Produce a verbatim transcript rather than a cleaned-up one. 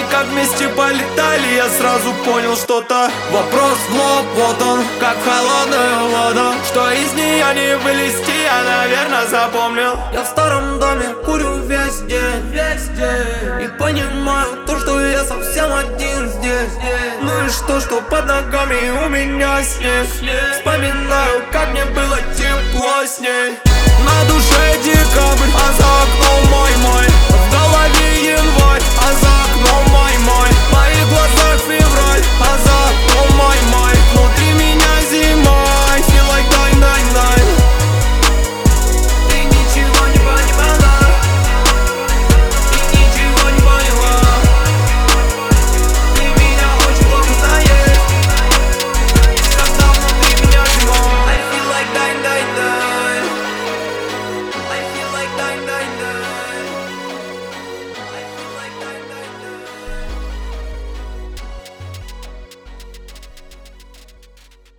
как вместе полетали, я сразу понял что-то. Вопрос в лоб, вот он, как холодную воду. Что из нее не вылезти, я, наверное, запомнил. Я в старом доме курю весь день, весь день. И понимаю то, что я совсем один здесь. Ну и что, что под ногами у меня снег. Вспоминаю, как мне было тепло с ней. На душе декабрь, а за окном мой